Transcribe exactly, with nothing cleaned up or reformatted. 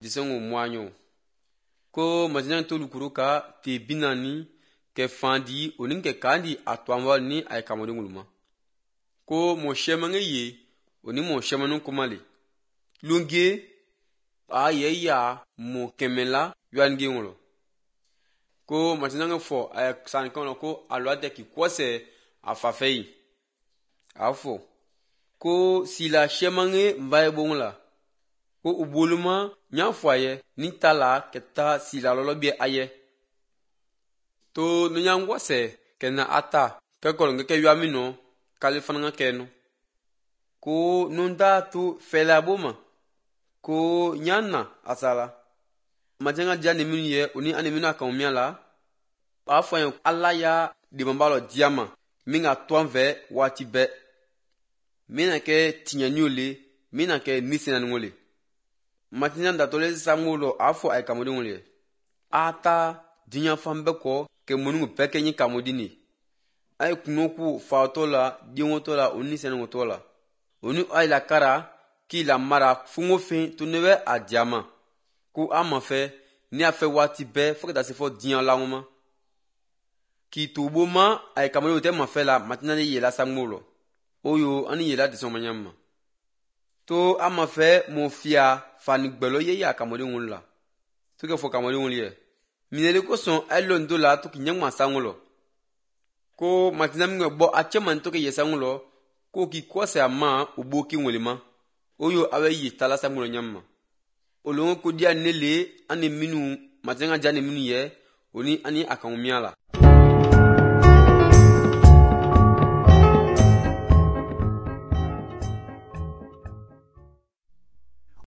disengo mwanyo ko mazina to lukuruka te binani ke fandi onin ke kandi atwamwal ni ay kamodi nguluma ko mo shemange ye oni mo shemanu kumale lunge ayeya mo kemela yange ngolo ko mazina ngefo ay san kono ko alwade ki kwose afafei afo ko sila shemange mbaye bongla ko ubuluma nyafoye ni tala keta sila lolobie aye to nunyangwa se kena ata ke kolonge ke yamino kalifanga keno ko nunda tu fela boma ko nyana asala majenga jani minye uni animina ka umiala afoye alaya di mambalo diama minga twanve wati be mina ke tinyanyule mina ke nisina ngole matinya ndatole sangulo afo ay kamodi ngole ata dinya fambe ko ke munungu peke nyi kamodini ay kunoku fatola dingotola unisena ngotola unu ay la kara ki la mara fungo fin tunebe a diama ku amafe ni afe wati be fokata se fo dinya la ngoma ki tuboma ay kamodi te mafela matinya ye la sangulo oyo ani ye la disomanyama to amafe mo fia fani gbelo ye ya kamodi ngunla to ke fo kamodi ngunlie minele ko son elon dola to kinyangma sangulo ko matina mwe bo achema to ke yesangulo ko ki kwase ama uboki ngulima oyo awe yi tala sangulo nyamma olongo ko dia nele ani minu matenga jane minu ye oni ani akangumiala